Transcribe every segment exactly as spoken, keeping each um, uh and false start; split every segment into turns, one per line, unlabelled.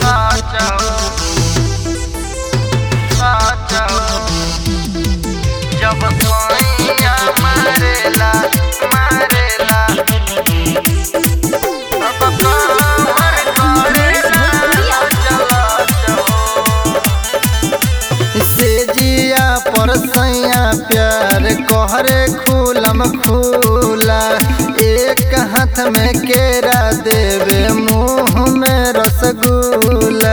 जब सोइया मारेला मारेला तब कमर करेला से जिया पर सैया प्यार कहरे खुलम खुला एक हाथ में केरा देवे मुँह में रसगुल्ला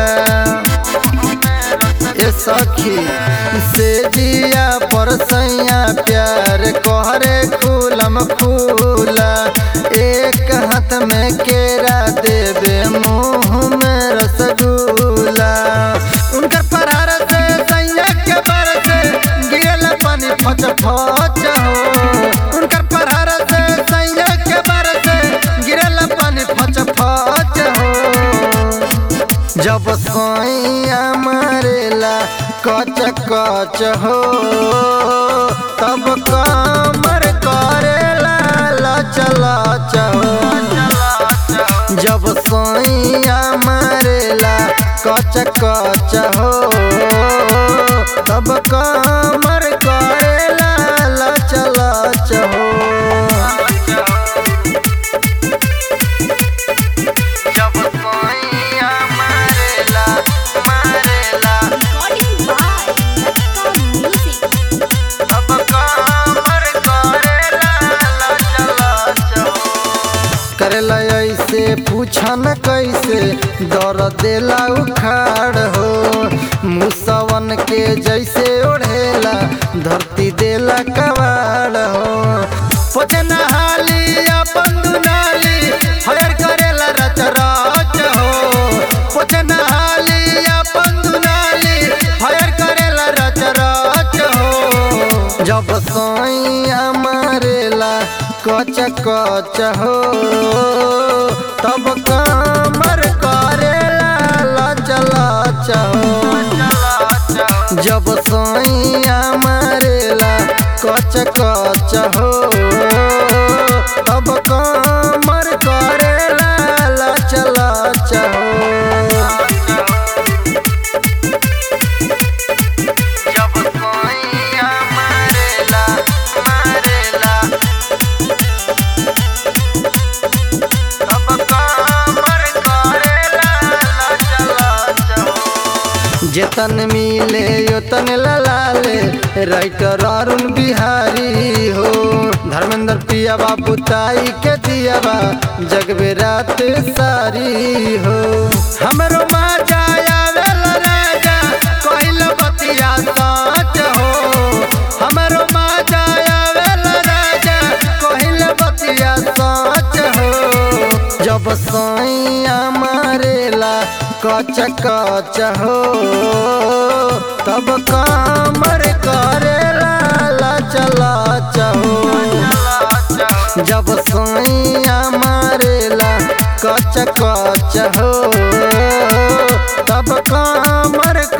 ए सखी से जिया पर सैया प्यार कहरे खुलम खुला एक हाथ में केरा देवे मुँह में रसगुल्ला उनकर परार से सैया के बर से गिरल पानी फच फच हो उनकर परार से सैया के बर से गिरल पानी फच फच हो जब सैया मारेला कच कच हो तब कमर करेला लच लच हो जब सैया मारेला कच कच हो तब कमर करेला लच लच हो जब सैया मारेला मारेला तब कमर करेला लच लच हो करेला ऐसे पूछा न कैसे दर देला उखाड़ हो मुसवन के जैसे ओढ़ेला धरती देला कवाड़ हो पोछे नहाली अपन दुनाली हयर करेला रच रच हो पोछे नहाली अपन दुनाली हयर करेला रच रच हो जब सैया मारेला कच कच हो तब कमर करेला लच लच हो जब सैया मारेला कच कच हो तब कमर करेला लच लच हो जब सैया मारेला मारेला जेतन मिले योतन ललाले राइटर अरुण बिहारी हो धर्मेंद्र पिया बाबू ताई के दियाबा जगबे रात सारी हो हमरो माजा आवेला राजा कहिल बतिया सच हो हमरो माजा आवेला राजा कहिल बतिया सच हो जब सैया मारेला कच कच हो तब कमर करेला लच लच हो जब सैया मारेला कच कच हो तब कमर